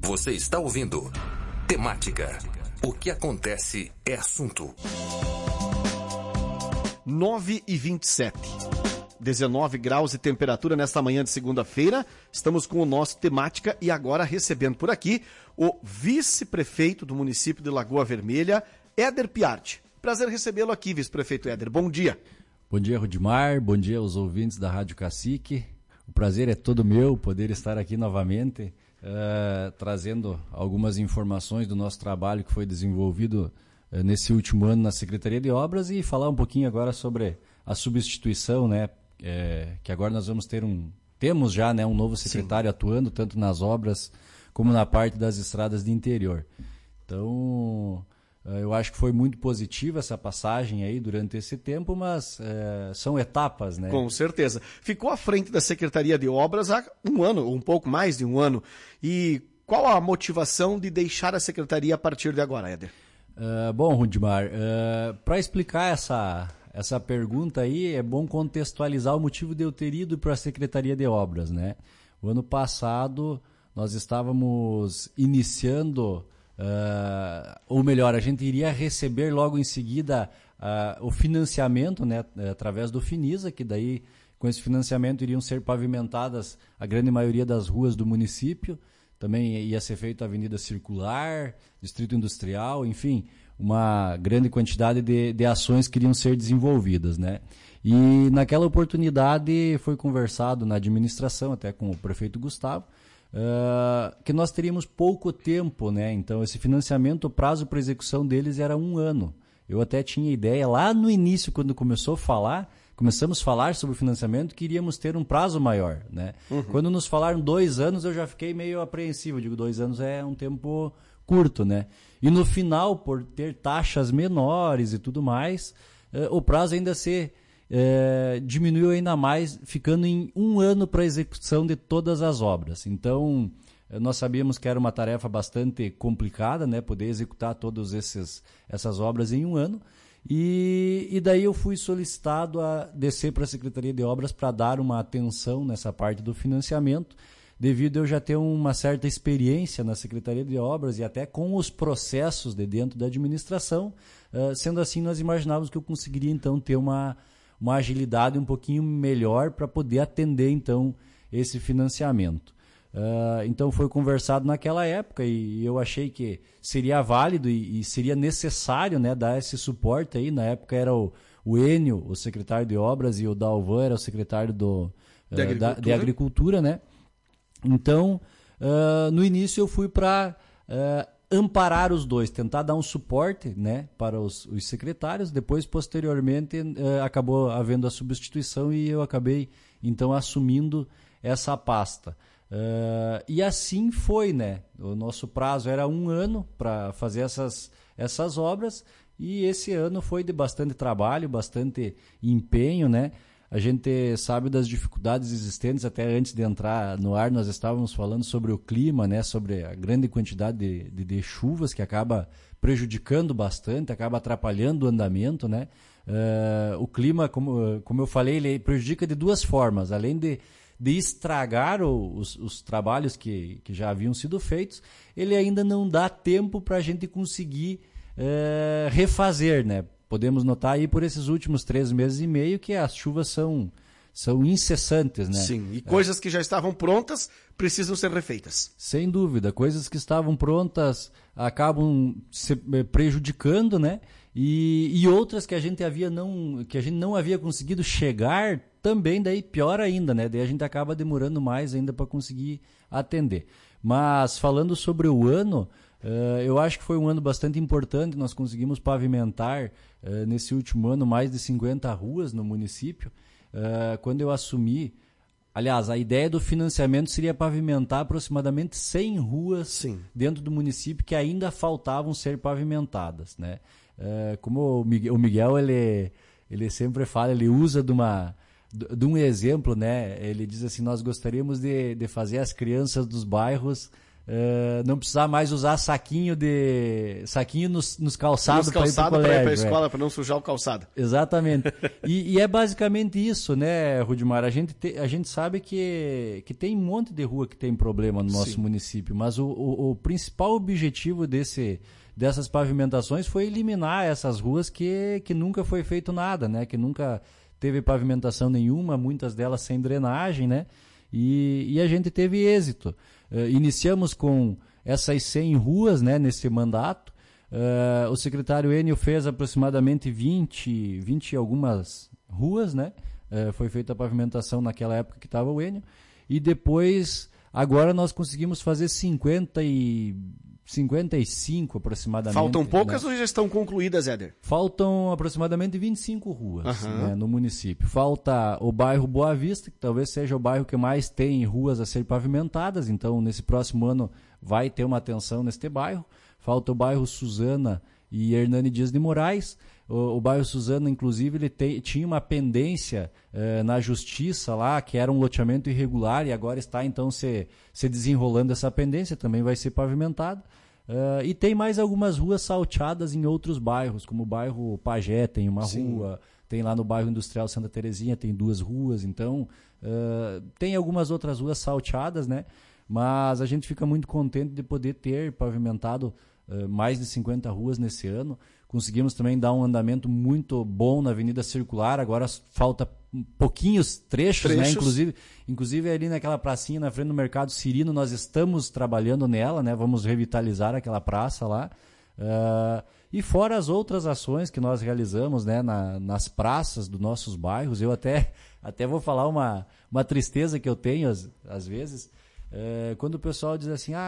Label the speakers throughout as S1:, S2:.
S1: Você está ouvindo Temática. O que acontece é assunto.
S2: 9h27. 19 graus de temperatura nesta manhã de segunda-feira. Estamos com o nosso Temática e agora recebendo por aqui o vice-prefeito do município de Lagoa Vermelha, Éder Piatti. Prazer recebê-lo aqui, vice-prefeito Éder. Bom dia.
S3: Bom dia, Rudimar. Bom dia aos ouvintes da Rádio Cacique. O prazer é todo meu poder estar aqui novamente, trazendo algumas informações do nosso trabalho que foi desenvolvido nesse último ano na Secretaria de Obras e falar um pouquinho agora sobre a substituição, né? Que agora nós temos já, né, um novo secretário atuando tanto nas obras como na parte das estradas de interior. Então, eu acho que foi muito positiva essa passagem aí durante esse tempo, mas são etapas, né?
S2: Com certeza. Ficou à frente da Secretaria de Obras há um ano, ou um pouco mais de um ano. E qual a motivação de deixar a Secretaria a partir de agora, Éder?
S3: Bom, Rudimar, para explicar essa pergunta aí, é bom contextualizar o motivo de eu ter ido para a Secretaria de Obras, né? O ano passado nós estávamos iniciando, ou melhor, a gente iria receber logo em seguida o financiamento, né, através do Finisa, que daí com esse financiamento iriam ser pavimentadas a grande maioria das ruas do município. Também ia ser feita a Avenida Circular, Distrito Industrial, enfim, uma grande quantidade de ações que iriam ser desenvolvidas, né? E naquela oportunidade foi conversado na administração, até com o prefeito Gustavo, que nós teríamos pouco tempo, né? Então esse financiamento, o prazo para execução deles era 1 ano. Eu até tinha ideia lá no início, quando começamos a falar sobre o financiamento, que iríamos ter um prazo maior, né? Uhum. Quando nos falaram 2 anos, eu já fiquei meio apreensivo. Eu digo, 2 anos é um tempo curto, né? E no final, por ter taxas menores e tudo mais, o prazo ainda diminuiu ainda mais, ficando em 1 ano para a execução de todas as obras. Então, nós sabíamos que era uma tarefa bastante complicada, né? Poder executar todas essas obras em 1 ano. E daí eu fui solicitado a descer para a Secretaria de Obras para dar uma atenção nessa parte do financiamento, devido a eu já ter uma certa experiência na Secretaria de Obras e até com os processos de dentro da administração. Sendo assim, nós imaginávamos que eu conseguiria então ter uma agilidade um pouquinho melhor para poder atender então esse financiamento. Então foi conversado naquela época e eu achei que seria válido e seria necessário, né, dar esse suporte aí. Na época era o Enio, o secretário de Obras, e o Dalvan era o secretário de Agricultura, né? Então, no início eu fui para amparar os dois, tentar dar um suporte, né, para os secretários. Depois, posteriormente, acabou havendo a substituição e eu acabei então assumindo essa pasta. E assim foi, né? O nosso prazo era 1 ano para fazer essas obras e esse ano foi de bastante trabalho, bastante empenho, né? A gente sabe das dificuldades existentes. Até antes de entrar no ar nós estávamos falando sobre o clima, né? Sobre a grande quantidade de chuvas que acaba prejudicando bastante, acaba atrapalhando o andamento, né? O clima, como eu falei, ele prejudica de 2 formas, além de estragar os trabalhos que já haviam sido feitos, ele ainda não dá tempo para a gente conseguir refazer, né? Podemos notar aí por esses últimos 3 meses e meio que as chuvas são incessantes, né?
S2: Sim, e coisas que já estavam prontas precisam ser refeitas. Sem
S3: dúvida, coisas que estavam prontas acabam se prejudicando, né? E outras que a gente não havia conseguido chegar também, daí pior ainda, né? Daí a gente acaba demorando mais ainda para conseguir atender. Mas falando sobre o ano, eu acho que foi um ano bastante importante. Nós conseguimos pavimentar nesse último ano mais de 50 ruas no município. Quando eu assumi, aliás, a ideia do financiamento seria pavimentar aproximadamente 100 ruas dentro do município que ainda faltavam ser pavimentadas, né? Como o Miguel ele sempre fala, ele usa de um exemplo, né? Ele diz assim: nós gostaríamos de fazer as crianças dos bairros não precisar mais usar saquinho nos calçados para ir para o colégio.
S2: Para ir para a escola, para não sujar o calçado.
S3: Exatamente. E é basicamente isso, né, Rudimar? A gente sabe que tem um monte de rua que tem problema no nosso município, mas o principal objetivo dessas pavimentações foi eliminar essas ruas que nunca foi feito nada, né? Que nunca teve pavimentação nenhuma, muitas delas sem drenagem, né? E a gente teve êxito. Iniciamos com essas 100 ruas, né, nesse mandato. O secretário Enio fez aproximadamente 20 e algumas ruas, né? Foi feita a pavimentação naquela época que estava o Enio. E depois, agora nós conseguimos fazer 55 aproximadamente.
S2: Faltam poucas,
S3: né?
S2: Ou já estão concluídas, Éder?
S3: Faltam aproximadamente 25 ruas, né, no município. Falta o bairro Boa Vista, que talvez seja o bairro que mais tem ruas a ser pavimentadas, então nesse próximo ano vai ter uma atenção neste bairro. Falta o bairro Suzana e Hernani Dias de Moraes. O bairro Suzana, inclusive, ele tinha uma pendência na justiça lá, que era um loteamento irregular, e agora está então se desenrolando essa pendência, também vai ser pavimentado. E tem mais algumas ruas salteadas em outros bairros, como o bairro Pagé tem uma rua, tem lá no bairro Industrial Santa Terezinha, tem 2 ruas, então tem algumas outras ruas salteadas, né? Mas a gente fica muito contente de poder ter pavimentado mais de 50 ruas nesse ano. Conseguimos também dar um andamento muito bom na Avenida Circular, agora falta pouquinhos trechos. Né? Inclusive ali naquela pracinha na frente do Mercado Cirino, nós estamos trabalhando nela, né? Vamos revitalizar aquela praça lá. E fora as outras ações que nós realizamos, né, nas praças dos nossos bairros, eu até vou falar uma tristeza que eu tenho às vezes, quando o pessoal diz assim,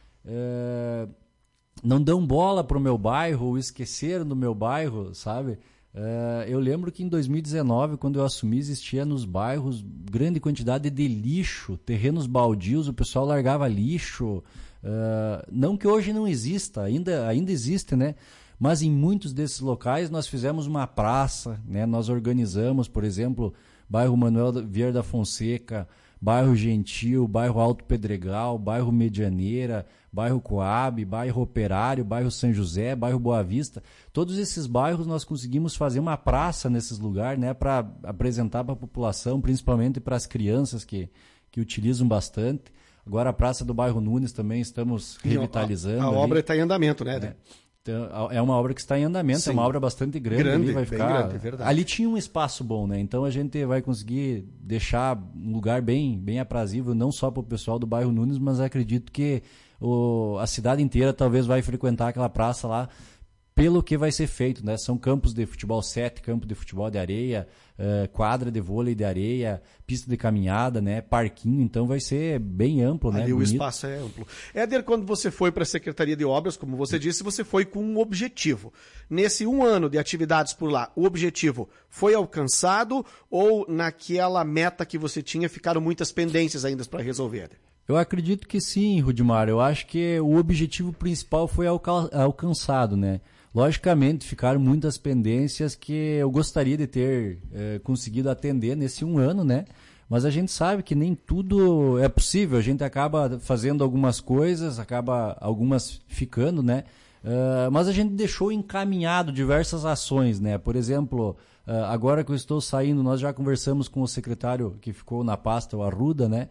S3: não dão bola para o meu bairro, ou esqueceram do meu bairro, sabe? Eu lembro que em 2019, quando eu assumi, existia nos bairros grande quantidade de lixo, terrenos baldios, o pessoal largava lixo. Não que hoje não exista, ainda existe, né? Mas em muitos desses locais nós fizemos uma praça, né? Nós organizamos, por exemplo, bairro Manuel Vieira da Fonseca, bairro Gentil, bairro Alto Pedregal, bairro Medianeira, bairro Coab, bairro Operário, bairro São José, bairro Boa Vista. Todos esses bairros nós conseguimos fazer uma praça nesses lugares, né, para apresentar para a população, principalmente para as crianças que utilizam bastante. Agora a praça do bairro Nunes também estamos revitalizando.
S2: A obra está em andamento, né?
S3: Então, é uma obra que está em andamento. Sim. É uma obra bastante grande. Ali vai ficar... grande, verdade. Ali tinha um espaço bom, né? Então a gente vai conseguir deixar um lugar bem, bem aprazível, não só para o pessoal do bairro Nunes, mas acredito que a cidade inteira talvez vai frequentar aquela praça lá pelo que vai ser feito, né? São campos de futebol 7, campo de futebol de areia, quadra de vôlei de areia, pista de caminhada, né? Parquinho, então vai ser bem amplo, né?
S2: Ali o espaço é amplo. Éder, quando você foi para a Secretaria de Obras, como você disse, você foi com um objetivo. Nesse 1 ano de atividades por lá, o objetivo foi alcançado ou naquela meta que você tinha ficaram muitas pendências ainda para resolver, Éder?
S3: Eu acredito que sim, Rudimar. Eu acho que o objetivo principal foi alcançado, né? Logicamente, ficaram muitas pendências que eu gostaria de ter conseguido atender nesse 1 ano, né? Mas a gente sabe que nem tudo é possível. A gente acaba fazendo algumas coisas, acaba algumas ficando, né? Mas a gente deixou encaminhado diversas ações, né? Por exemplo, agora que eu estou saindo, nós já conversamos com o secretário que ficou na pasta, o Arruda, né?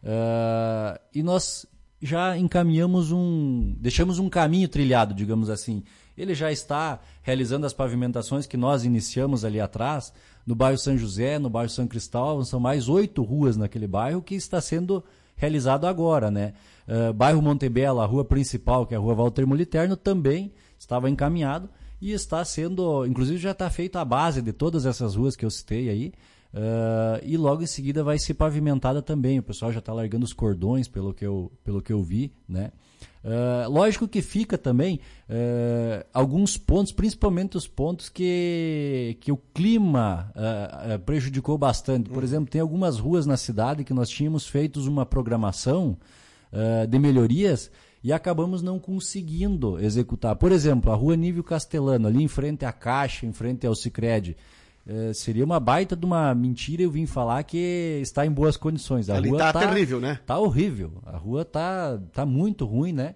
S3: E nós já encaminhamos deixamos um caminho trilhado, digamos assim. Ele já está realizando as pavimentações que nós iniciamos ali atrás, no bairro São José, no bairro São Cristóvão, são mais 8 ruas naquele bairro que está sendo realizado agora, né? Bairro Montebello, a rua principal, que é a rua Walter Moliterno, também estava encaminhado e está sendo, inclusive já está feita a base de todas essas ruas que eu citei aí, e logo em seguida vai ser pavimentada também. O pessoal já está largando os cordões, pelo que eu vi, né? Lógico que fica também alguns pontos, principalmente os pontos que o clima prejudicou bastante. Por exemplo, tem algumas ruas na cidade que nós tínhamos feito uma programação de melhorias e acabamos não conseguindo executar. Por exemplo, a rua Nívio Castelano, ali em frente à Caixa, em frente ao Sicredi. seria uma baita de uma mentira eu vim falar que está em boas condições. A
S2: ali
S3: rua
S2: tá terrível, né?
S3: Tá horrível. A rua tá muito ruim, né?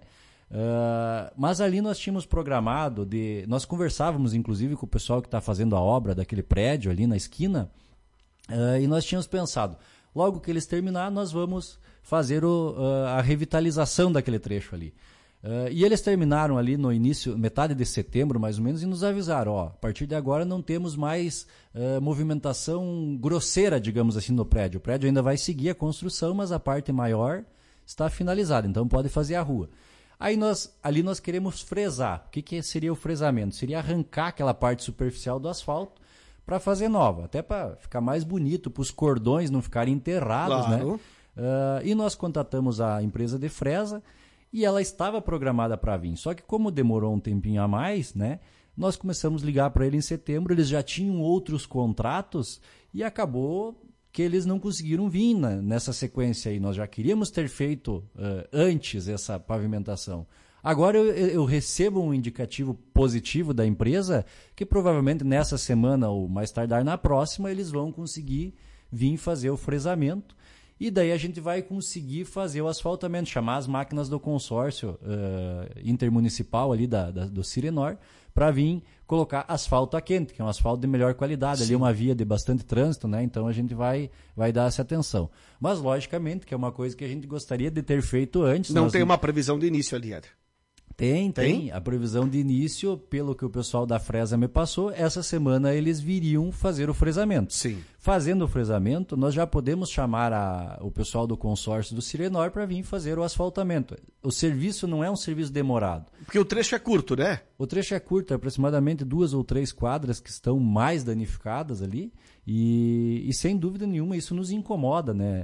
S3: Mas ali nós tínhamos programado, nós conversávamos inclusive com o pessoal que está fazendo a obra daquele prédio ali na esquina, e nós tínhamos pensado, logo que eles terminar, nós vamos fazer a revitalização daquele trecho ali. E eles terminaram ali no início, metade de setembro mais ou menos, e nos avisaram, a partir de agora não temos mais movimentação grosseira, digamos assim, no prédio. O prédio ainda vai seguir a construção, mas a parte maior está finalizada, então pode fazer a rua. Aí ali nós queremos fresar. O que seria o fresamento? Seria arrancar aquela parte superficial do asfalto para fazer nova, até para ficar mais bonito, para os cordões não ficarem enterrados, claro, né? E nós contatamos a empresa de fresa, e ela estava programada para vir. Só que como demorou um tempinho a mais, né, nós começamos a ligar para ele em setembro, eles já tinham outros contratos e acabou que eles não conseguiram vir nessa sequência aí. Nós já queríamos ter feito antes essa pavimentação. Agora eu recebo um indicativo positivo da empresa que provavelmente nessa semana ou mais tardar na próxima eles vão conseguir vir fazer o fresamento. E daí a gente vai conseguir fazer o asfaltamento, chamar as máquinas do consórcio intermunicipal ali do Cirenor para vir colocar asfalto a quente, que é um asfalto de melhor qualidade. Sim. Ali é uma via de bastante trânsito, né? Então a gente vai dar essa atenção. Mas logicamente que é uma coisa que a gente gostaria de ter feito antes.
S2: Não tem uma previsão de início ali, Éder?
S3: Tem. A previsão de início, pelo que o pessoal da fresa me passou, essa semana eles viriam fazer o fresamento.
S2: Sim.
S3: Fazendo o fresamento, nós já podemos chamar o pessoal do consórcio do Cirenor para vir fazer o asfaltamento. O serviço não é um serviço demorado.
S2: Porque o trecho é curto, né?
S3: O trecho é curto, aproximadamente 2 ou 3 quadras que estão mais danificadas ali, e sem dúvida nenhuma isso nos incomoda, né?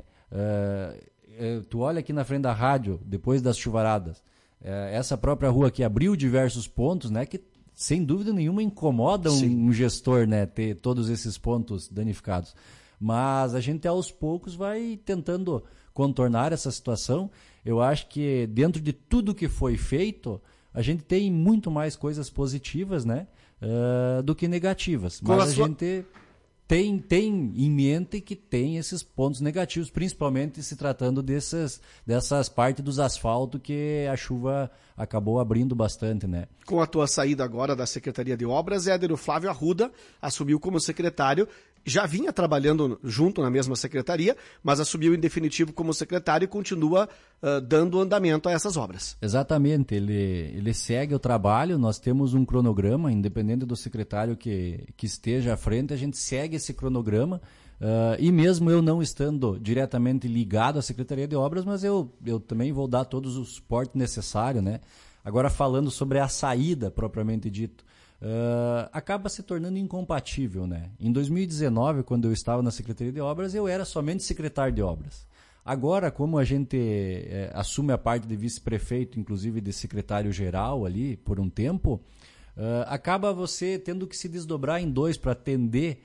S3: Tu olha aqui na frente da rádio, depois das chuvaradas, essa própria rua que abriu diversos pontos, né, que sem dúvida nenhuma incomoda um gestor, né, ter todos esses pontos danificados. Mas a gente aos poucos vai tentando contornar essa situação. Eu acho que dentro de tudo que foi feito, a gente tem muito mais coisas positivas, né, do que negativas. Mas a gente tem em mente que tem esses pontos negativos, principalmente se tratando dessas partes dos asfaltos que a chuva acabou abrindo bastante, né?
S2: Com a tua saída agora da Secretaria de Obras, Éder, o Flávio Arruda assumiu como secretário, já vinha trabalhando junto na mesma secretaria, mas assumiu em definitivo como secretário e continua dando andamento a essas obras.
S3: Exatamente, ele segue o trabalho, nós temos um cronograma, independente do secretário que esteja à frente, a gente segue esse cronograma, e mesmo eu não estando diretamente ligado à Secretaria de Obras, mas eu também vou dar todos os suportes necessários, né? Agora falando sobre a saída propriamente dito, acaba se tornando incompatível, né? Em 2019, quando eu estava na Secretaria de Obras, eu era somente secretário de obras. Agora, como a gente assume a parte de vice-prefeito, inclusive de secretário-geral ali por um tempo, acaba você tendo que se desdobrar em dois para atender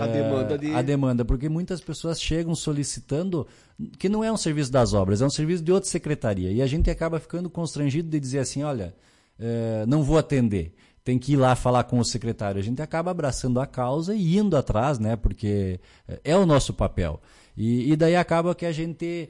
S3: a demanda, porque muitas pessoas chegam solicitando que não é um serviço das obras, é um serviço de outra secretaria, e a gente acaba ficando constrangido de dizer assim, olha, não vou atender, tem que ir lá falar com o secretário. A gente acaba abraçando a causa e indo atrás, né, porque é o nosso papel, e daí acaba que a gente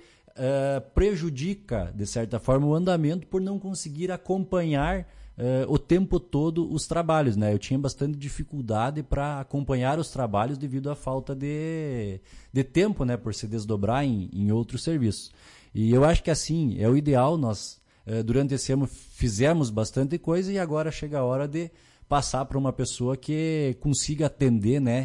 S3: prejudica, de certa forma, o andamento por não conseguir acompanhar o tempo todo os trabalhos, né? Eu tinha bastante dificuldade para acompanhar os trabalhos devido à falta de tempo, né? Por se desdobrar em outros serviços. E eu acho que assim, é o ideal. Nós, durante esse ano, fizemos bastante coisa e agora chega a hora de passar para uma pessoa que consiga atender, né?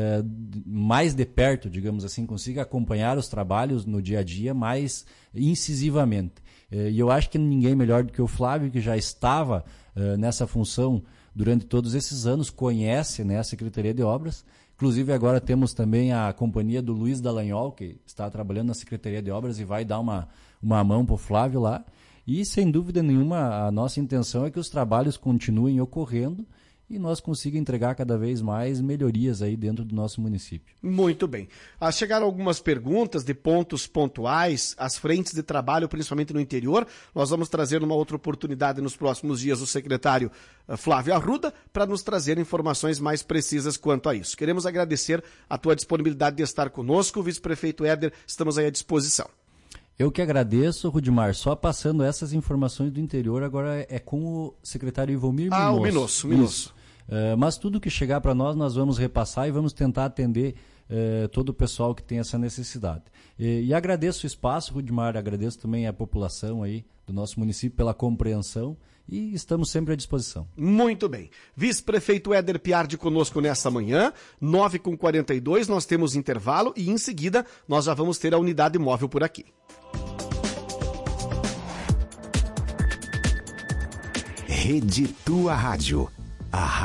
S3: Mais de perto, digamos assim, consiga acompanhar os trabalhos no dia a dia mais incisivamente. E eu acho que ninguém melhor do que o Flávio, que já estava nessa função durante todos esses anos, conhece, né, a Secretaria de Obras. Inclusive agora temos também a companhia do Luiz Dallagnol, que está trabalhando na Secretaria de Obras e vai dar uma mão para o Flávio lá. E sem dúvida nenhuma a nossa intenção é que os trabalhos continuem ocorrendo e nós consigamos entregar cada vez mais melhorias aí dentro do nosso município.
S2: Muito bem. Chegaram algumas perguntas de pontos pontuais, as frentes de trabalho, principalmente no interior. Nós vamos trazer numa outra oportunidade nos próximos dias o secretário Flávio Arruda para nos trazer informações mais precisas quanto a isso. Queremos agradecer a tua disponibilidade de estar conosco, vice-prefeito Éder, estamos aí à disposição.
S3: Eu que agradeço, Rudimar, só passando essas informações do interior, agora é com o secretário Ivomir Minosso.
S2: O Minosso.
S3: Mas tudo que chegar para nós vamos repassar e vamos tentar atender todo o pessoal que tem essa necessidade. E agradeço o espaço, Rudimar, agradeço também a população aí do nosso município pela compreensão e estamos sempre à disposição.
S2: Muito bem. Vice-prefeito Éder Piardi conosco nessa manhã, 9h42, nós temos intervalo e em seguida nós já vamos ter a unidade móvel por aqui.
S4: Rede Tua Rádio.